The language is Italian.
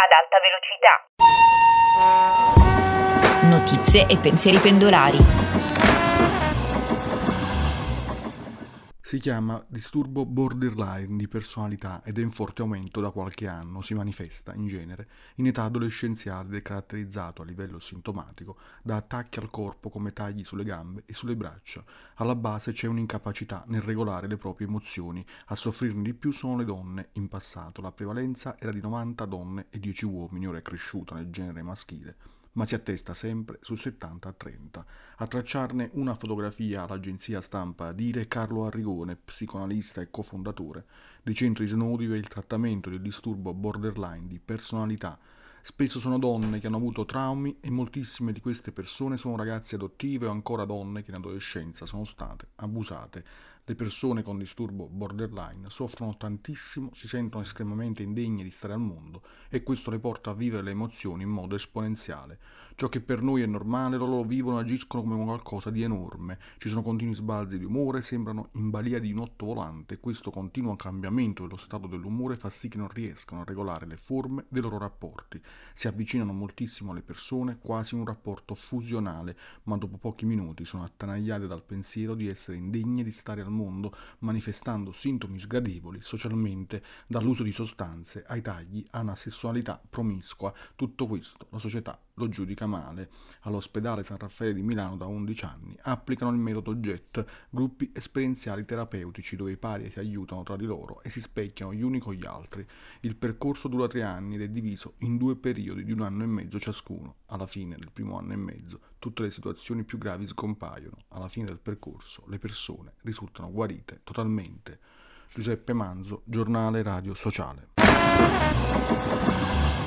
ad alta velocità. Notizie e pensieri pendolari. Si chiama disturbo borderline di personalità ed è in forte aumento da qualche anno. Si manifesta, in genere, in età adolescenziale ed è caratterizzato a livello sintomatico da attacchi al corpo come tagli sulle gambe e sulle braccia. Alla base c'è un'incapacità nel regolare le proprie emozioni. A soffrirne di più sono le donne. In passato la prevalenza era di 90 donne e 10 uomini, ora è cresciuta nel genere maschile, ma si attesta sempre su 70-30. A tracciarne una fotografia all'agenzia stampa Dire Carlo Arrigone, psicoanalista e cofondatore dei centri Snowdio e il trattamento del disturbo borderline di personalità. Spesso sono donne che hanno avuto traumi e moltissime di queste persone sono ragazze adottive o ancora donne che in adolescenza sono state abusate. Le persone con disturbo borderline soffrono tantissimo, si sentono estremamente indegne di stare al mondo e questo le porta a vivere le emozioni in modo esponenziale. Ciò che per noi è normale, loro lo vivono e agiscono come qualcosa di enorme. Ci sono continui sbalzi di umore, sembrano in balia di un ottovolante e questo continuo cambiamento dello stato dell'umore fa sì che non riescano a regolare le forme dei loro rapporti. Si avvicinano moltissimo alle persone, quasi un rapporto fusionale, ma dopo pochi minuti sono attanagliate dal pensiero di essere indegne di stare al mondo, manifestando sintomi sgradevoli socialmente, dall'uso di sostanze ai tagli a una sessualità promiscua. Tutto questo la società lo giudica male. All'ospedale San Raffaele di Milano da 11 anni applicano il metodo JET, gruppi esperienziali terapeutici dove i pari si aiutano tra di loro e si specchiano gli uni con gli altri. Il percorso dura 3 anni ed è diviso in 2 periodi di 1 anno e mezzo ciascuno. Alla fine del primo anno e mezzo tutte le situazioni più gravi scompaiono. Alla fine del percorso le persone risultano guarite totalmente. Giuseppe Manzo, Giornale Radio Sociale.